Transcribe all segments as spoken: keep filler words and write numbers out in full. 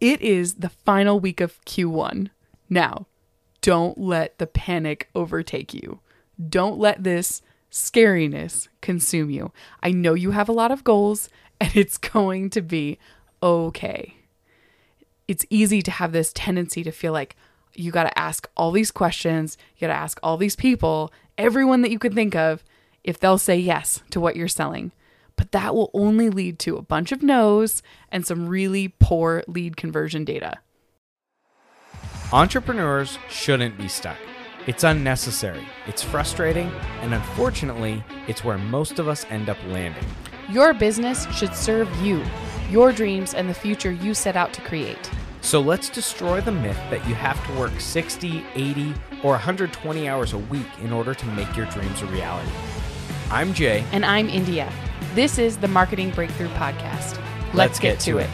It is the final week of Q one. Now, don't let the panic overtake you. Don't let this scariness consume you. I know you have a lot of goals, and it's going to be okay. It's easy to have this tendency to feel like you got to ask all these questions. You got to ask all these people, everyone that you could think of, if they'll say yes to what you're selling. But that will only lead to a bunch of no's and some really poor lead conversion data. Entrepreneurs shouldn't be stuck. It's unnecessary, it's frustrating, and unfortunately, it's where most of us end up landing. Your business should serve you, your dreams, and the future you set out to create. So let's destroy the myth that you have to work sixty, eighty, or one hundred twenty hours a week in order to make your dreams a reality. I'm Jay. And I'm India. This is the Marketing Breakthrough Podcast. Let's, Let's get, get to to it. it.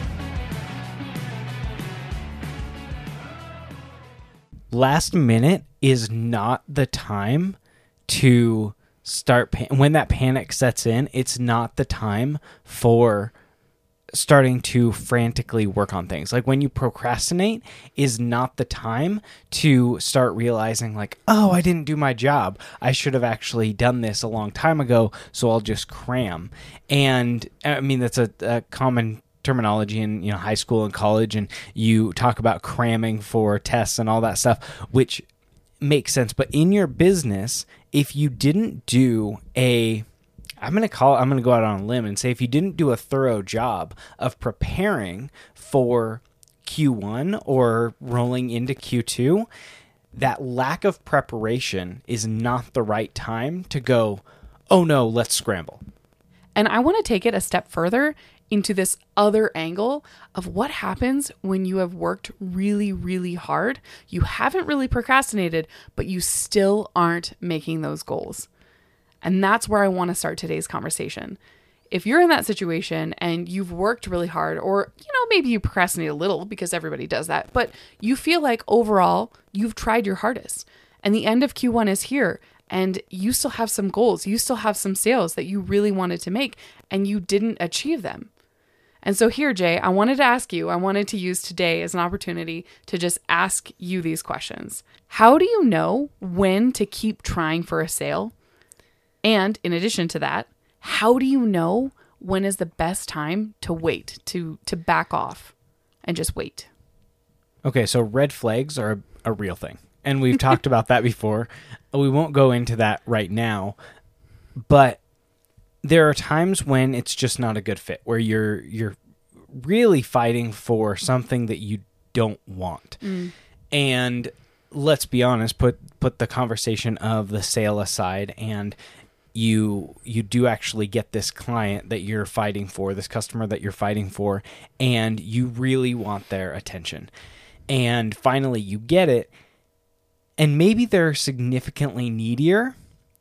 Last minute is not the time to start. Pan- when that panic sets in, it's not the time for starting to frantically work on things. Like when you procrastinate is not the time to start realizing like, oh, I didn't do my job. I should have actually done this a long time ago, so I'll just cram. And I mean, that's a, a common terminology in, you know, high school and college, and you talk about cramming for tests and all that stuff, which makes sense. But in your business, if you didn't do a I'm going to call I'm going to go out on a limb and say if you didn't do a thorough job of preparing for Q one or rolling into Q two, that lack of preparation is not the right time to go, oh no, let's scramble. And I want to take it a step further into this other angle of what happens when you have worked really, really hard. You haven't really procrastinated, but you still aren't making those goals. And that's where I want to start today's conversation. If you're in that situation and you've worked really hard, or, you know, maybe you procrastinate a little because everybody does that, but you feel like overall you've tried your hardest and the end of Q one is here and you still have some goals, you still have some sales that you really wanted to make and you didn't achieve them. And so here, Jay, I wanted to ask you, I wanted to use today as an opportunity to just ask you these questions. How do you know when to keep trying for a sale? And in addition to that, how do you know when is the best time to wait, to to back off and just wait? Okay, so red flags are a, a real thing. And we've talked about that before. We won't go into that right now. But there are times when it's just not a good fit, where you're you're really fighting for something that you don't want. Mm. And let's be honest, put put the conversation of the sale aside, and you you do actually get this client that you're fighting for, this customer that you're fighting for, and you really want their attention. And finally you get it, and maybe they're significantly needier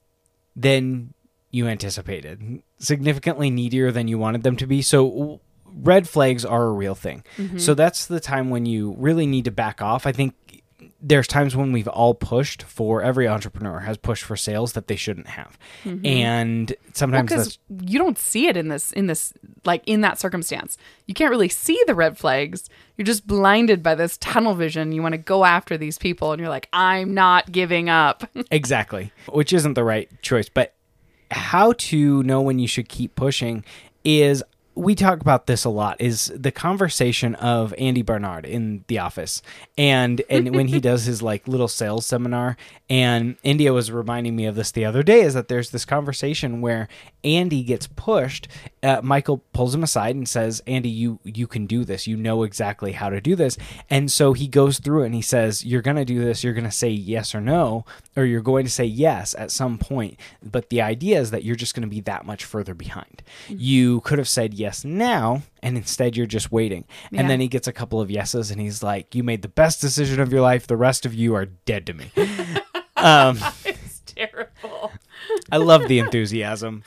than you anticipated, significantly needier than you wanted them to be. So red flags are a real thing. Mm-hmm. So that's the time when you really need to back off. I think there's times when we've all pushed for, every entrepreneur has pushed for sales that they shouldn't have. Mm-hmm. And sometimes well, that's, you don't see it in this, in this, like in that circumstance. You can't really see the red flags. You're just blinded by this tunnel vision. You want to go after these people and you're like, I'm not giving up. Exactly. Which isn't the right choice. But how to know when you should keep pushing is, we talk about this a lot, is the conversation of Andy Barnard in The Office. And and when he does his like little sales seminar, and India was reminding me of this the other day, is that there's this conversation where Andy gets pushed. Uh, Michael pulls him aside and says, Andy, you you can do this. You know exactly how to do this. And so he goes through it and he says, you're going to do this. You're going to say yes or no, or you're going to say yes at some point. But the idea is that you're just going to be that much further behind. You could have said yes now, and instead you're just waiting. Yeah. And then he gets a couple of yeses and he's like, you made the best decision of your life. The rest of you are dead to me. um, it's terrible. I love the enthusiasm.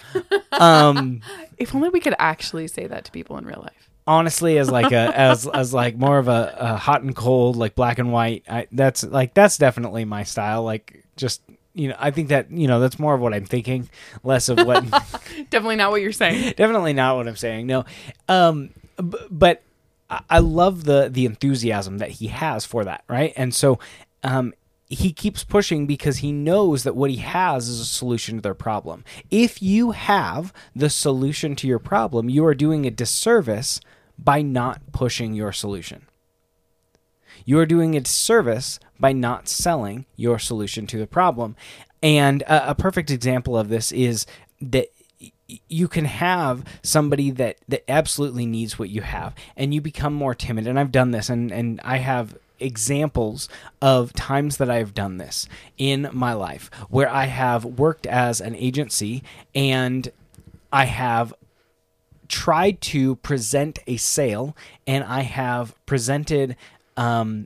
Um, if only we could actually say that to people in real life. Honestly, as like a as as like more of a, a hot and cold, like black and white. I, that's like that's definitely my style. Like just, you know, I think that, you know, that's more of what I'm thinking, less of what. Definitely not what you're saying. Definitely not what I'm saying. No, um, b- but I, I love the the enthusiasm that he has for that, right? And so um, he keeps pushing because he knows that what he has is a solution to their problem. If you have the solution to your problem, you are doing a disservice by not pushing your solution. You are doing a disservice by not selling your solution to the problem. And a, a perfect example of this is that you can have somebody that, that absolutely needs what you have, and you become more timid. And I've done this, and, and I have examples of times that I've done this in my life where I have worked as an agency and I have tried to present a sale, and I have presented um,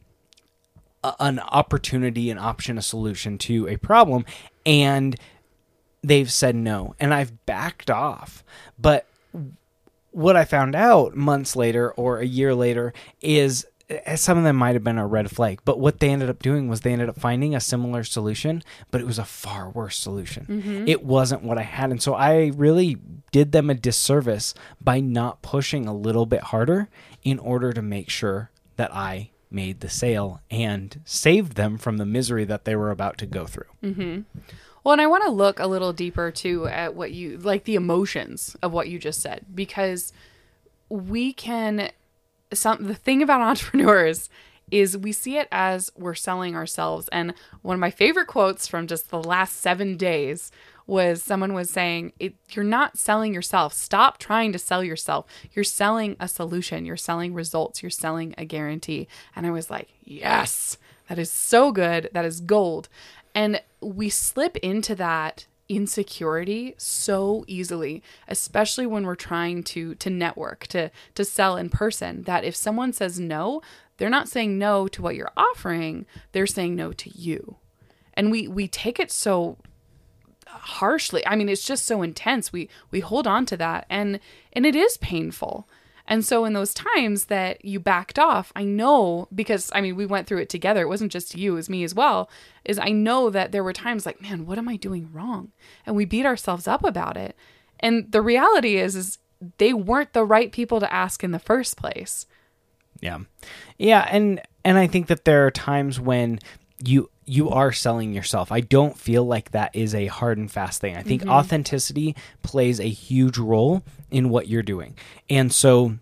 a, an opportunity, an option, a solution to a problem, and they've said no, and I've backed off. But what I found out months later or a year later is some of them might have been a red flag, but what they ended up doing was they ended up finding a similar solution, but it was a far worse solution. Mm-hmm. It wasn't what I had. And so I really did them a disservice by not pushing a little bit harder in order to make sure that I made the sale and saved them from the misery that they were about to go through. Mm-hmm. Well, and I want to look a little deeper too at what you, like the emotions of what you just said, because we can, some, the thing about entrepreneurs is we see it as we're selling ourselves. And one of my favorite quotes from just the last seven days was someone was saying, it, you're not selling yourself. Stop trying to sell yourself. You're selling a solution. You're selling results. You're selling a guarantee. And I was like, yes, that is so good. That is gold. And we slip into that insecurity so easily, especially when we're trying to to network, to to sell in person, that if someone says no, they're not saying no to what you're offering, they're saying no to you. And we we take it so harshly. I mean, it's just so intense. We we hold on to that, and and it is painful. And so in those times that you backed off, I know, because, I mean, we went through it together. It wasn't just you, it was me as well, is I know that there were times like, man, what am I doing wrong? And we beat ourselves up about it. And the reality is, is they weren't the right people to ask in the first place. Yeah. Yeah. And, and I think that there are times when you, you are selling yourself. I don't feel like that is a hard and fast thing. I think mm-hmm. authenticity plays a huge role in what you're doing. And so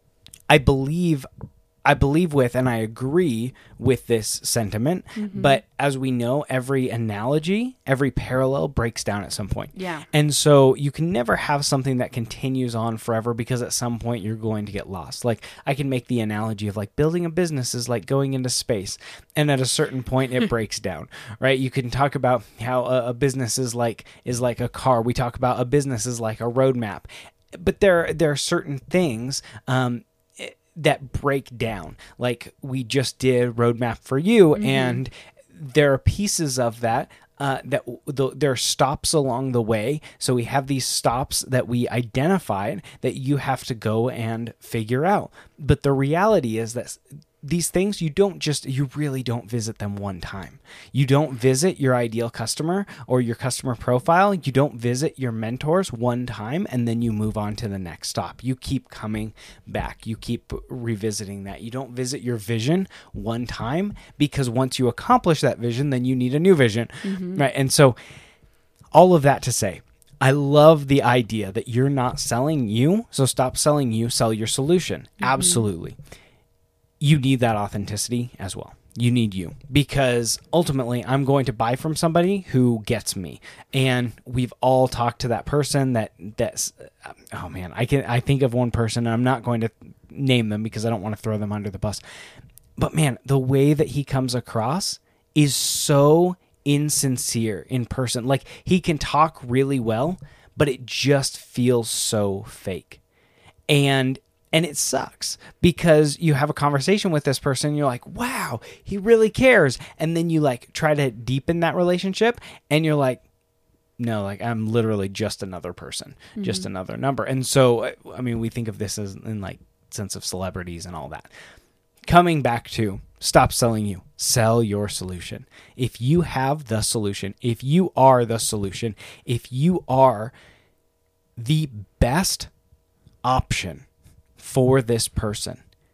I believe I believe with and I agree with this sentiment, mm-hmm. but as we know, every analogy, every parallel breaks down at some point. Yeah. And so you can never have something that continues on forever, because at some point you're going to get lost. Like, I can make the analogy of like building a business is like going into space, and at a certain point it breaks down, right? You can talk about how a, a business is like is like a car. We talk about a business is like a roadmap, but there there are certain things um, that break down. Like we just did Roadmap for You, mm-hmm. and there are pieces of that uh, that the, there are stops along the way. So we have these stops that we identified that you have to go and figure out. But the reality is that these things, you don't just, you really don't visit them one time. You don't visit your ideal customer or your customer profile. You don't visit your mentors one time and then you move on to the next stop. You keep coming back. You keep revisiting that. You don't visit your vision one time, because once you accomplish that vision, then you need a new vision, mm-hmm. right? And so all of that to say, I love the idea that you're not selling you. So stop selling you, sell your solution. Mm-hmm. Absolutely. You need that authenticity as well. You need you, because ultimately I'm going to buy from somebody who gets me. And we've all talked to that person that that's, oh man, I can, I think of one person, and I'm not going to name them because I don't want to throw them under the bus, but man, the way that he comes across is so insincere in person. Like, he can talk really well, but it just feels so fake. And And it sucks, because you have a conversation with this person, and you're like, wow, he really cares. And then you like try to deepen that relationship, and you're like, no, like I'm literally just another person, mm-hmm. just another number. And so, I mean, we think of this as in like sense of celebrities and all that. Coming back to stop selling you, sell your solution. If you have the solution, if you are the solution, if you are the best option for this person,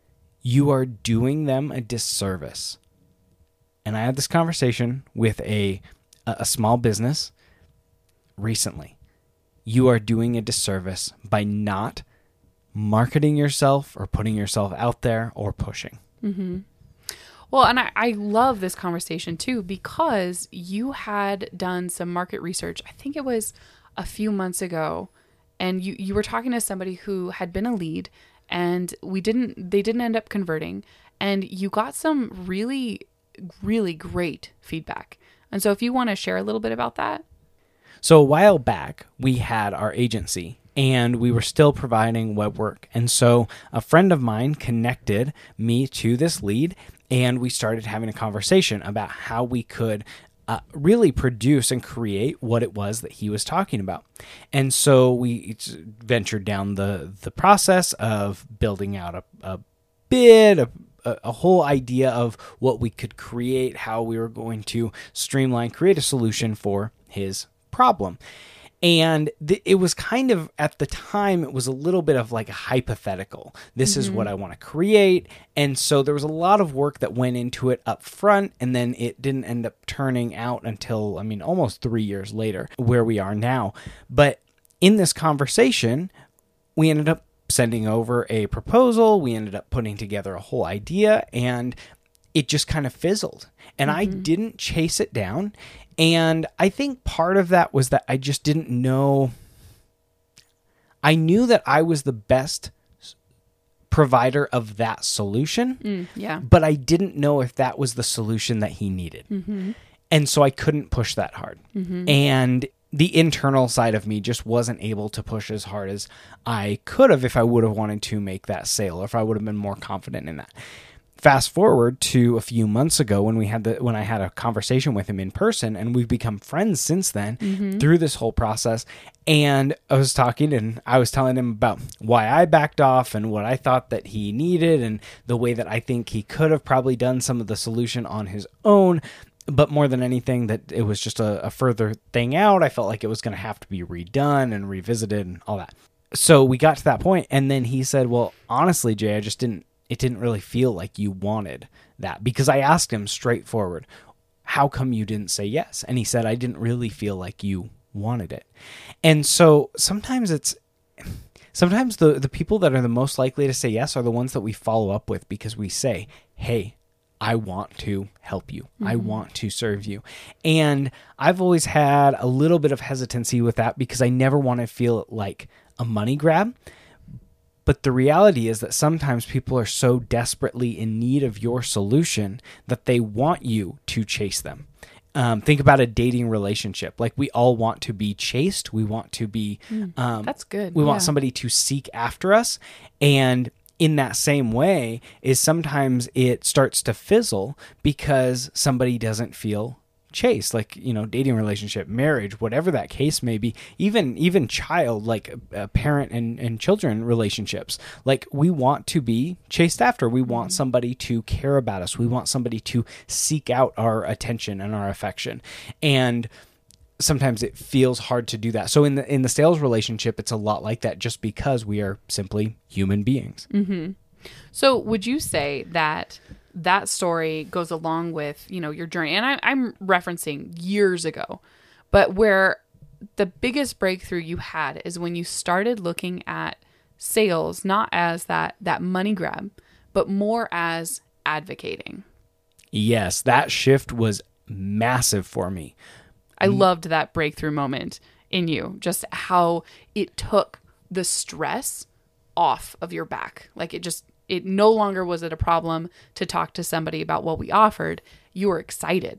you are doing them a disservice. And I had this conversation with a a small business recently. You are doing a disservice by not marketing yourself or putting yourself out there or pushing. Mm-hmm. Well, and I, I love this conversation too, because you had done some market research. I think it was a few months ago, and you, you were talking to somebody who had been a lead, and we didn't, they didn't end up converting, and you got some really, really great feedback. And so if you want to share a little bit about that. So a while back, we had our agency and we were still providing web work. And so a friend of mine connected me to this lead, and we started having a conversation about how we could uh, really produce and create what it was that he was talking about. And so we ventured down the, the process of building out a, a bid, a a whole idea of what we could create, how we were going to streamline, create a solution for his problem. And th- it was kind of, at the time, it was a little bit of like a hypothetical. This mm-hmm. is what I want to create. And so there was a lot of work that went into it up front, and then it didn't end up turning out until, I mean, almost three years later, where we are now. But in this conversation, we ended up sending over a proposal. We ended up putting together a whole idea, and it just kind of fizzled. And mm-hmm. I didn't chase it down. And I think part of that was that I just didn't know. I knew that I was the best provider of that solution, mm, yeah. but I didn't know if that was the solution that he needed. Mm-hmm. And so I couldn't push that hard. Mm-hmm. And the internal side of me just wasn't able to push as hard as I could have if I would have wanted to make that sale, or if I would have been more confident in that. Fast forward to a few months ago when we had the when I had a conversation with him in person, and we've become friends since then mm-hmm. through this whole process. And I was talking and I was telling him about why I backed off and what I thought that he needed, and the way that I think he could have probably done some of the solution on his own. But more than anything, that it was just a, a further thing out. I felt like it was going to have to be redone and revisited and all that. So we got to that point, and then he said, well, honestly, Jay, I just didn't, it didn't really feel like you wanted that. Because I asked him straightforward, how come you didn't say yes? And he said, I didn't really feel like you wanted it. And so sometimes it's, sometimes the, the people that are the most likely to say yes are the ones that we follow up with, because we say, hey, I want to help you. Mm-hmm. I want to serve you. And I've always had a little bit of hesitancy with that, because I never want to feel like a money grab. But the reality is that sometimes people are so desperately in need of your solution that they want you to chase them. Um, think about a dating relationship. Like, we all want to be chased. We want to be... Mm, um, that's good. We yeah. want somebody to seek after us. And in that same way is sometimes it starts to fizzle because somebody doesn't feel chased. Like, you know, dating relationship, marriage, whatever that case may be, even even child, like uh, parent and, and children relationships. Like, we want to be chased after. We want somebody to care about us. We want somebody to seek out our attention and our affection. And sometimes it feels hard to do that. So in the in the sales relationship, it's a lot like that, just because we are simply human beings. Mm-hmm. So would you say that that story goes along with, you know, your journey? And I, I'm referencing years ago, but where the biggest breakthrough you had is when you started looking at sales, not as that, that money grab, but more as advocating. Yes, that shift was massive for me. I loved that breakthrough moment in you, just how it took the stress off of your back. Like, it just, it no longer was it a problem to talk to somebody about what we offered. You were excited.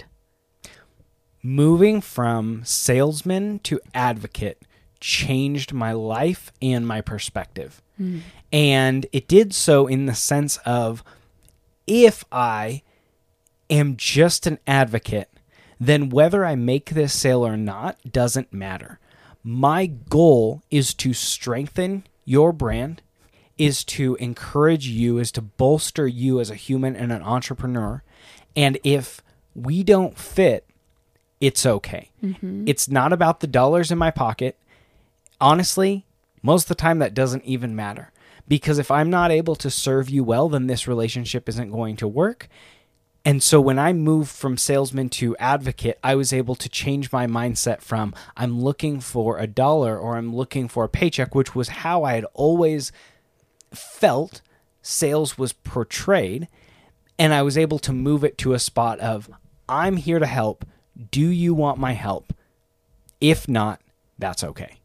Moving from salesman to advocate changed my life and my perspective. Mm. And it did so in the sense of, if I am just an advocate, then whether I make this sale or not doesn't matter. My goal is to strengthen your brand, is to encourage you, is to bolster you as a human and an entrepreneur. And if we don't fit, it's okay. Mm-hmm. It's not about the dollars in my pocket. Honestly, most of the time that doesn't even matter, because if I'm not able to serve you well, then this relationship isn't going to work. And so when I moved from salesman to advocate, I was able to change my mindset from I'm looking for a dollar or I'm looking for a paycheck, which was how I had always felt sales was portrayed. And I was able to move it to a spot of I'm here to help. Do you want my help? If not, that's okay.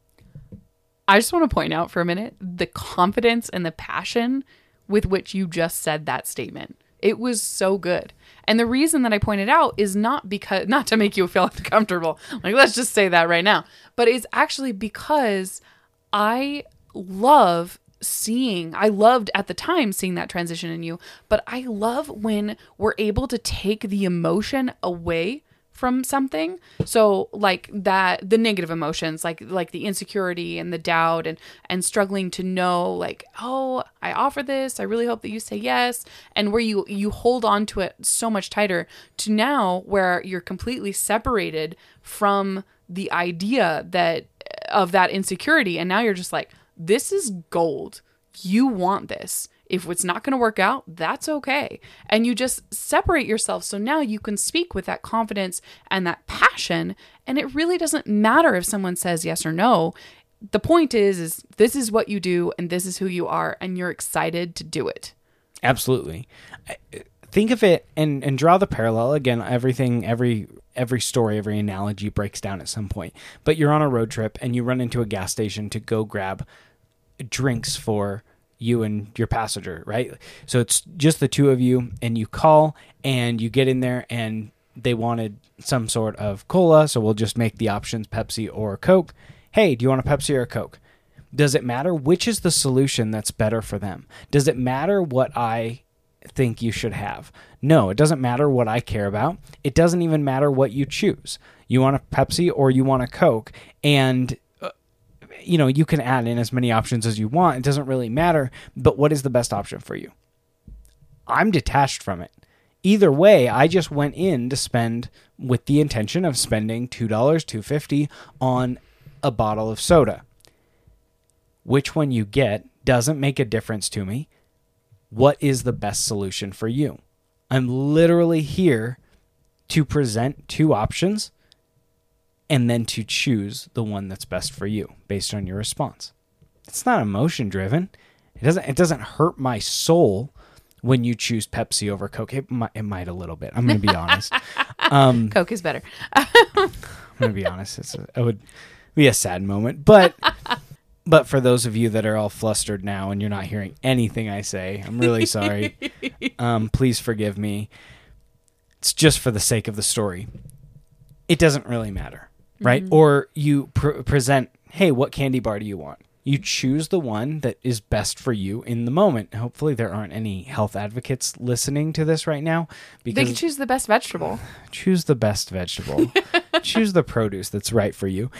I just want to point out for a minute the confidence and the passion with which you just said that statement. It was so good. And the reason that I pointed out is not because, not to make you feel uncomfortable. Like, let's just say that right now. But it's actually because I love seeing, I loved at the time seeing that transition in you. But I love when we're able to take the emotion away from something. So like that, the negative emotions, like like the insecurity and the doubt and and struggling to know, like, oh, I offer this, I really hope that you say yes, and where you you hold on to it so much tighter, to now where you're completely separated from the idea that of that insecurity, and now you're just like, this is gold. You want this. If it's not going to work out, that's okay. And you just separate yourself. So now you can speak with that confidence and that passion. And it really doesn't matter if someone says yes or no. The point is, is this is what you do and this is who you are. And you're excited to do it. Absolutely. Think of it and, and draw the parallel. Again, everything, every every story, every analogy breaks down at some point. But you're on a road trip and you run into a gas station to go grab drinks for you and your passenger, right? So it's just the two of you, and you call and you get in there and they wanted some sort of cola, so we'll just make the options Pepsi or Coke. Hey, do you want a Pepsi or a Coke? Does it matter which is the solution that's better for them? Does it matter what I think you should have? No, it doesn't matter what I care about. It doesn't even matter what you choose. You want a Pepsi or you want a Coke, and you know, you can add in as many options as you want. It doesn't really matter, but what is the best option for you? I'm detached from it. Either way, I just went in to spend with the intention of spending two dollars, two dollars and fifty cents on a bottle of soda. Which one you get doesn't make a difference to me. What is the best solution for you? I'm literally here to present two options and then to choose the one that's best for you based on your response. It's not emotion driven. It doesn't it doesn't hurt my soul when you choose Pepsi over Coke. It might, it might a little bit. I'm going to be honest. Um, Coke is better. I'm going to be honest. It's a, it would be a sad moment. But but for those of you that are all flustered now and you're not hearing anything I say, I'm really sorry. Um, please forgive me. It's just for the sake of the story. It doesn't really matter. Right? Mm-hmm. Or you pr- present, hey, what candy bar do you want? You choose the one that is best for you in the moment. Hopefully there aren't any health advocates listening to this right now. Because they can choose the best vegetable. Choose the best vegetable. Choose the produce that's right for you.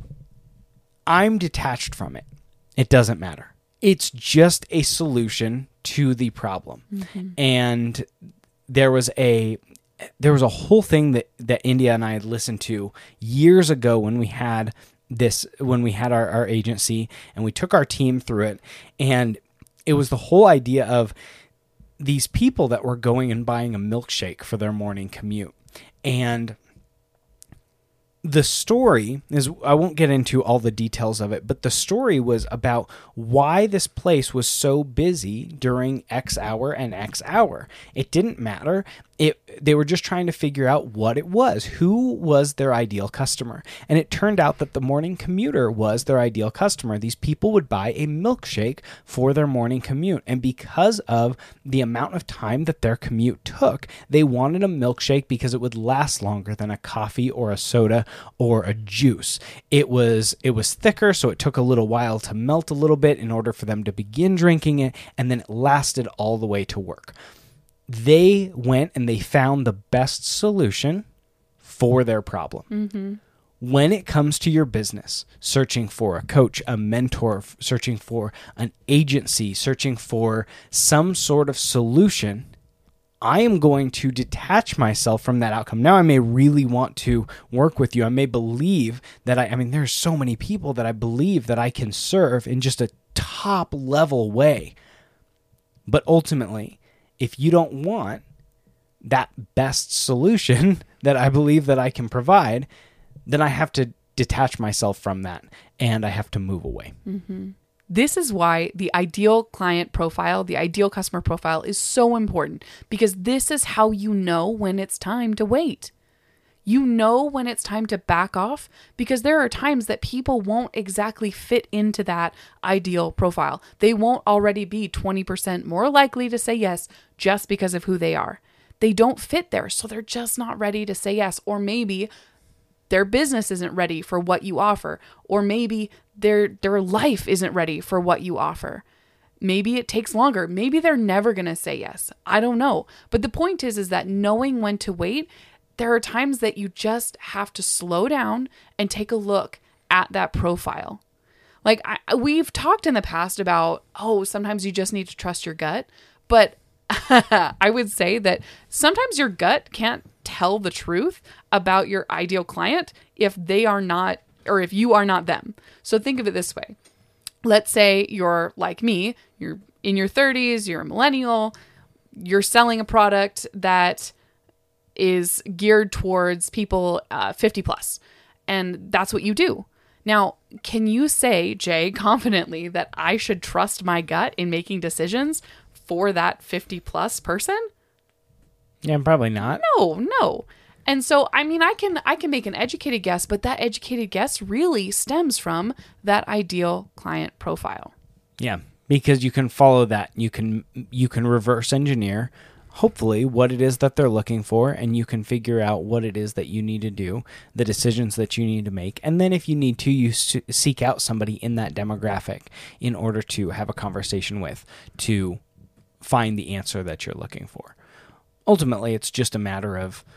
I'm detached from it. It doesn't matter. It's just a solution to the problem. Mm-hmm. And there was a... There was a whole thing that, that India and I had listened to years ago when we had this, when we had our, our agency and we took our team through it. And it was the whole idea of these people that were going and buying a milkshake for their morning commute. And the story is, I won't get into all the details of it, but the story was about why this place was so busy during X hour and X hour. It didn't matter. It, they were just trying to figure out what it was. Who was their ideal customer? And it turned out that the morning commuter was their ideal customer. These people would buy a milkshake for their morning commute. And because of the amount of time that their commute took, they wanted a milkshake because it would last longer than a coffee or a soda or a juice. It was, it was thicker, so it took a little while to melt a little bit in order for them to begin drinking it, and then it lasted all the way to work. They went and they found the best solution for their problem. Mm-hmm. When it comes to your business, searching for a coach, a mentor, searching for an agency, searching for some sort of solution, I am going to detach myself from that outcome. Now I may really want to work with you. I may believe that I, I mean, there's so many people that I believe that I can serve in just a top level way. But ultimately, if you don't want that best solution that I believe that I can provide, then I have to detach myself from that and I have to move away. Mm-hmm. This is why the ideal client profile, the ideal customer profile is so important, because this is how you know when it's time to wait. You know when it's time to back off, because there are times that people won't exactly fit into that ideal profile. They won't already be twenty percent more likely to say yes just because of who they are. They don't fit there, so they're just not ready to say yes. Or maybe their business isn't ready for what you offer. Or maybe their their life isn't ready for what you offer. Maybe it takes longer. Maybe they're never going to say yes. I don't know. But the point is, is that knowing when to wait, there are times that you just have to slow down and take a look at that profile. Like I, we've talked in the past about, oh, sometimes you just need to trust your gut. But I would say that sometimes your gut can't tell the truth about your ideal client if they are not, or if you are not them. So think of it this way. Let's say you're like me, you're in your thirties, you're a millennial, you're selling a product that is geared towards people uh, fifty plus, and that's what you do. Now, can you say, Jay, confidently that I should trust my gut in making decisions for that fifty plus person? Yeah, probably not. No, no. And so, I mean, I can I can make an educated guess, but that educated guess really stems from that ideal client profile. Yeah, because you can follow that. You can you can reverse engineer, hopefully, what it is that they're looking for, and you can figure out what it is that you need to do, the decisions that you need to make. And then if you need to, you seek out somebody in that demographic in order to have a conversation with, to find the answer that you're looking for. Ultimately, it's just a matter of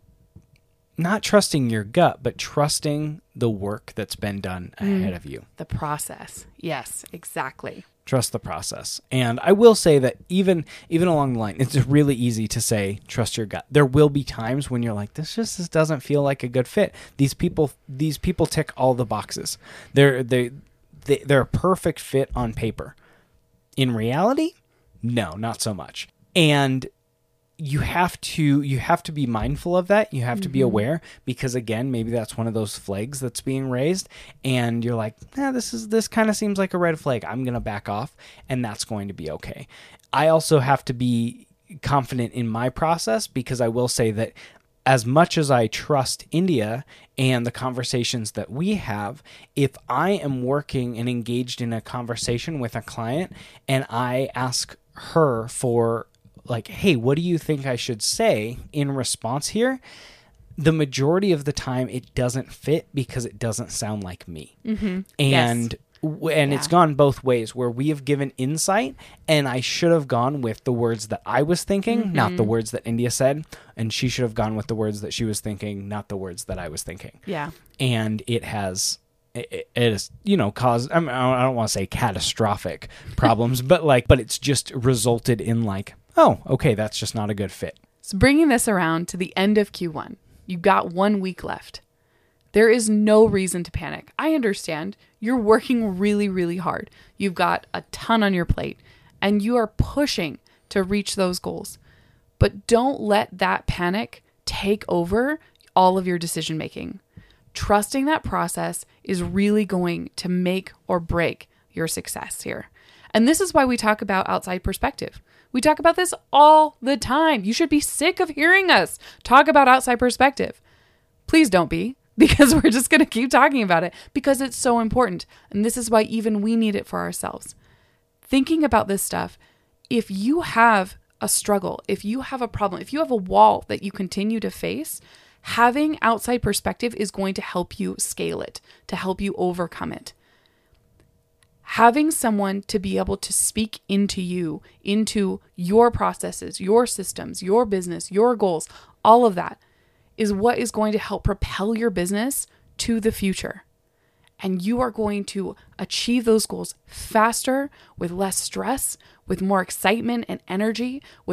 not trusting your gut, but trusting the work that's been done ahead mm, of you. The process. Yes, exactly. Trust the process. And I will say that even even along the line, it's really easy to say, trust your gut. There will be times when you're like, this just this doesn't feel like a good fit. These people these people tick all the boxes. They're they, they they're a perfect fit on paper. In reality, no, not so much. And you have to you have to be mindful of that. You have mm-hmm. to be aware, because again, maybe that's one of those flags that's being raised, and you're like, "Yeah, this is this kind of seems like a red flag. I'm going to back off," and that's going to be okay. I also have to be confident in my process, because I will say that as much as I trust India and the conversations that we have, if I am working and engaged in a conversation with a client and I ask her for like, hey, what do you think I should say in response here? The majority of the time it doesn't fit because it doesn't sound like me. Mm-hmm. And yes. And yeah. It's gone both ways, where we have given insight and I should have gone with the words that I was thinking, mm-hmm. not the words that India said. And she should have gone with the words that she was thinking, not the words that I was thinking. Yeah. And it has, it, it is, you know, caused, I mean, I don't want to say catastrophic problems, but like, but it's just resulted in like, oh, okay, that's just not a good fit. So bringing this around to the end of Q one, you got one week left. There is no reason to panic. I understand you're working really, really hard. You've got a ton on your plate and you are pushing to reach those goals. But don't let that panic take over all of your decision making. Trusting that process is really going to make or break your success here. And this is why we talk about outside perspective. We talk about this all the time. You should be sick of hearing us talk about outside perspective. Please don't be, because we're just going to keep talking about it because it's so important. And this is why even we need it for ourselves. Thinking about this stuff, if you have a struggle, if you have a problem, if you have a wall that you continue to face, having outside perspective is going to help you scale it, to help you overcome it. Having someone to be able to speak into you, into your processes, your systems, your business, your goals, all of that is what is going to help propel your business to the future. And you are going to achieve those goals faster, with less stress, with more excitement and energy, with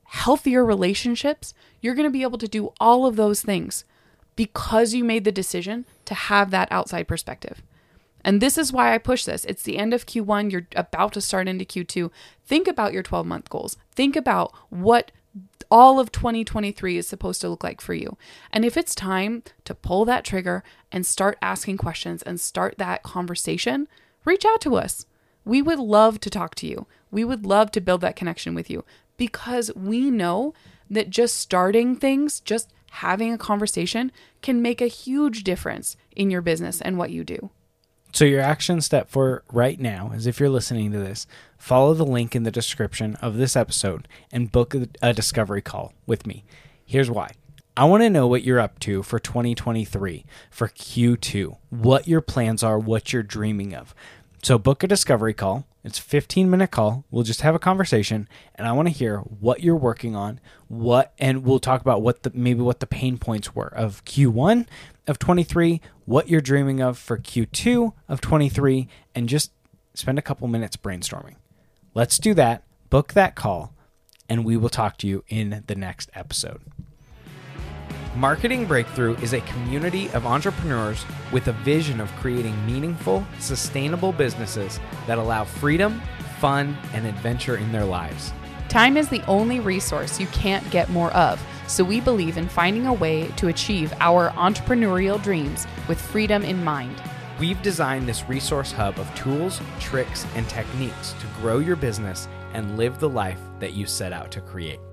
healthier relationships. You're going to be able to do all of those things because you made the decision to have that outside perspective. And this is why I push this. It's the end of Q one. You're about to start into Q two. Think about your twelve-month goals. Think about what all of twenty twenty-three is supposed to look like for you. And if it's time to pull that trigger and start asking questions and start that conversation, reach out to us. We would love to talk to you. We would love to build that connection with you because we know that just starting things, just having a conversation can make a huge difference in your business and what you do. So your action step for right now is, if you're listening to this, follow the link in the description of this episode and book a, a discovery call with me. Here's why. I want to know what you're up to for twenty twenty-three, for Q two, what your plans are, what you're dreaming of. So book a discovery call. It's a fifteen minute call. We'll just have a conversation, and I want to hear what you're working on, what, and we'll talk about what the, maybe what the pain points were of Q one of twenty-three, what you're dreaming of for Q two of twenty-three, and just spend a couple minutes brainstorming. Let's do that. Book that call, and we will talk to you in the next episode. Marketing Breakthrough is a community of entrepreneurs with a vision of creating meaningful, sustainable businesses that allow freedom, fun, and adventure in their lives. Time is the only resource you can't get more of, so we believe in finding a way to achieve our entrepreneurial dreams with freedom in mind. We've designed this resource hub of tools, tricks, and techniques to grow your business and live the life that you set out to create.